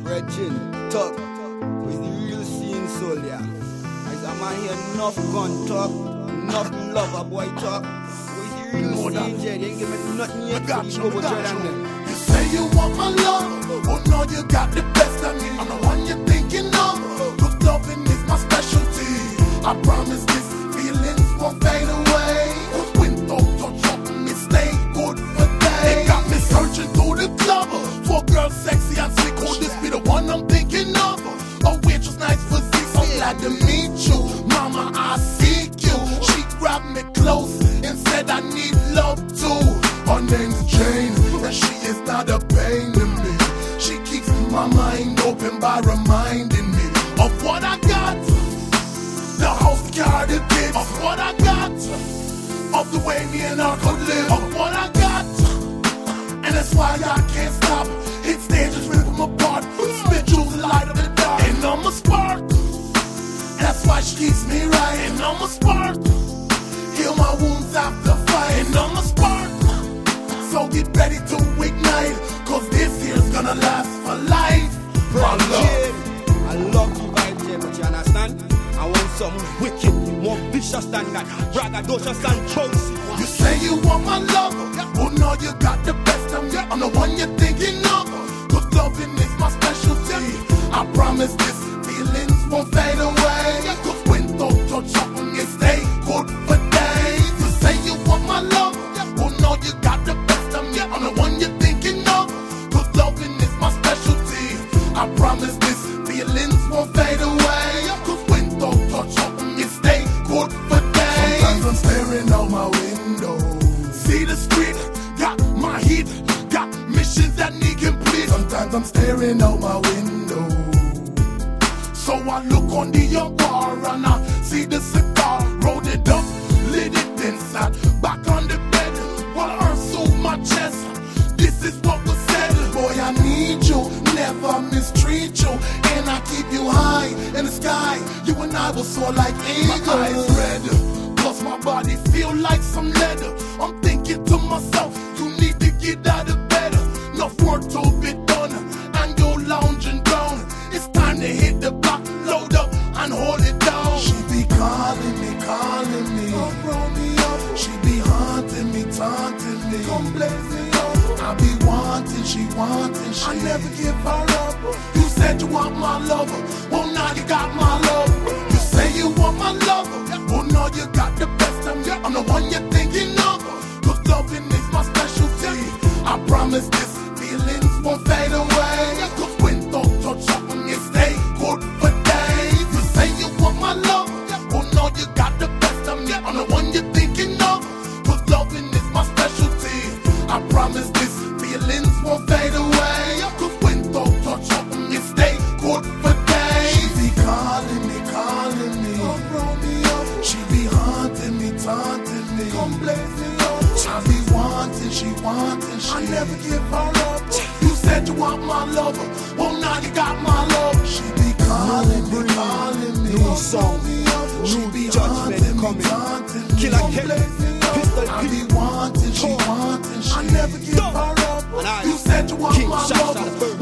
Virgin, talk. Who's the real scene soul, yeah? As a man here, enough gun talk, enough lover boy talk. Who's the real scene, Jed? You ain't give me nothing yet. You say you want my love, oh no, you got the best of me. I'm the one you're thinking of. Good loving is my specialty. I promise this feelings won't fade away. Cause when don't touch up me, stay good for days. They got me searching through the club for girls sexy and sweet. Could this be the one I'm thinking of? A waitress, nice physique, so glad to meet you. Mama, I seek you. She grabbed me close and said I need love too. Her name's Jane, and she is not a pain to me. She keeps my mind open by reminding me of what I got. The house, the car, the kids, of what I got. Of the way me and her could live, of what I got. And that's why I can't stop. Hit stages, rip them apart. Spit jewels, light up the dark. And I'm a spark. And that's why she keeps me right. And I'm a spark. Heal my wounds after fight. And I'm a spark. So get ready to ignite, cause this year's gonna last for life. I love you vibe, Jed, but you understand? I want something wicked, more vicious than that. Braggadocious and Chelsea. You say you want my love, oh no, you got the best of me. I'm the one you're thinking of. Cause loving is my specialty. I promise this feelings won't fade away. Cause when don't touch up on you, stay good for days. You say you want my love, oh no, you got the best of me. I'm the one you're thinking of. Cause loving is my specialty. I promise this feelings won't fade away. Cause when don't touch up on you, stay good for days. Sometimes I'm staring out my window. See the street, got my heat, got missions that need complete. Sometimes I'm staring out my window. So I look on the bar and I see the cigar. Rolled it up, lit it inside, back on the bed while I soothe my chest. This is what was said. Boy, I need you, never mistreat you. And I keep you high in the sky. You and I will soar like eagles. My eyes red, plus my body feel like some leather. I'm thinking to myself, you need to get out of bed. Enough work to be done, and you're lounging down. It's time to hit the block, load up, and hold it down. She be calling me, come roll me up. She be haunting me, taunting me, come blaze me up. I be wanting, she I never give her up. You said you want my lover, well now you got my love. You say you want my lover, well now you got the best of me. I'm the one you're thinking of, cause loving is my specialty. I promise this feelings won't fade away. Cause when don't touch up on you, stay good for days. You say you want my lover, well now you got the best of me. I'm the one you're thinking of, cause loving is my specialty. I promise this feelings won't fade away. Cause when don't touch up on you, stay good for days. She be calling me, come roll me up. She be haunting me, taunting me, come blaze me up. I be wanting, she I never give her up. You said you want my lover, well now you got my love. She be calling me, new song, new judgment coming. Killer Ken, Pistol I be wanting, she I never give her up. You said you want my lover,